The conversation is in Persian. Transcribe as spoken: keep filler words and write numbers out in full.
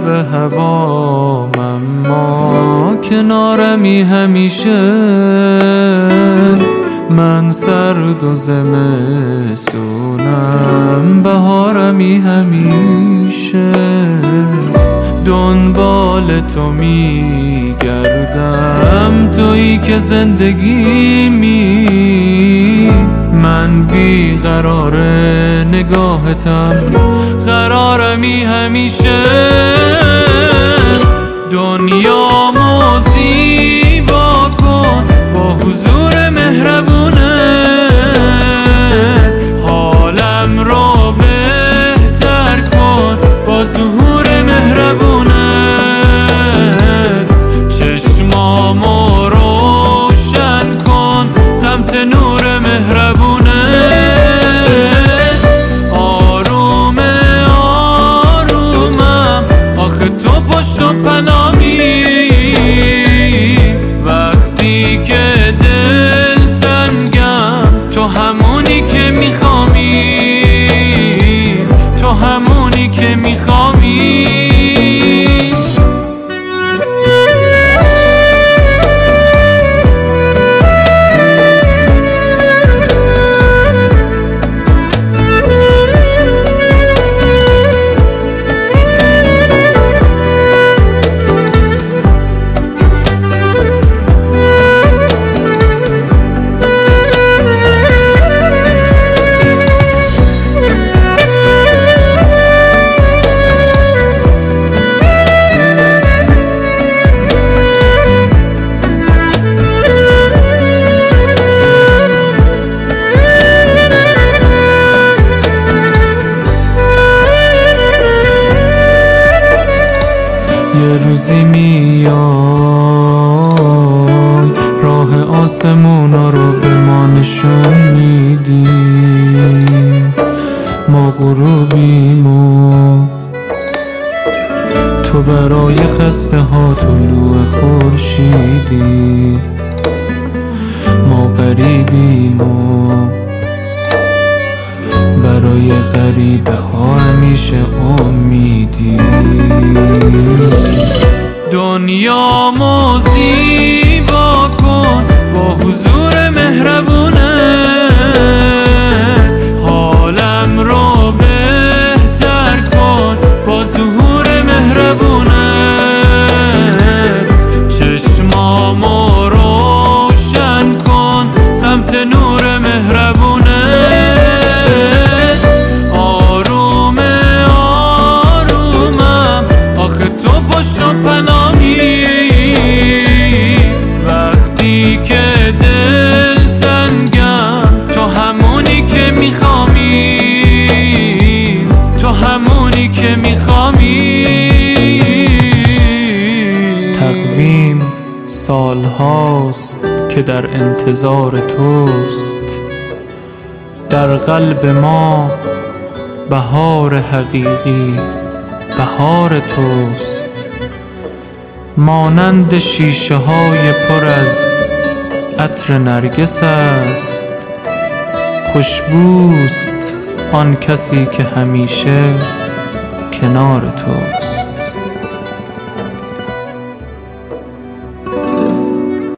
به هوام، اما کنارمی همیشه. من سرد و زمستونم، بهارمی همیشه. دنبال تو میگردم، تویی که زندگیمی. من بیقرار نگاهتم، قرارمی همیشه. دنیامو زیبا کن با حضور مهربونه، حالم رو بهتر کن با ظهور مهربونه. چشمامو روشن کن سمت نور مهربونه. آروم آرومم، آخه تو پشت و پناهی. وقتی که دل تنگم، تو همونی که میخوامی، تو همونی که میخوامی. یه روزی میای، راه آسمونا رو به ما نشون میدی. ما غروبیم و تو برای خسته ها طلوع خورشیدی. ما غریبیم و برای غریبه ها همیشه امیدی. دنیامو زیبا کن با حضور مهربونه، حالم رو بهتر کن با ظهور مهربونه. چشمامو روشن کن سمت نور مهربونه. پشت و پناهی، وقتی که دل تنگم، تو همونی که میخوامی، تو همونی که میخوامی. تقویم سال هاست که در انتظار توست، در قلب ما بهار حقیقی بهار توست. مانند شیشه های پر از عطر نرگس است، خوشبوست آن کسی که همیشه کنار توست.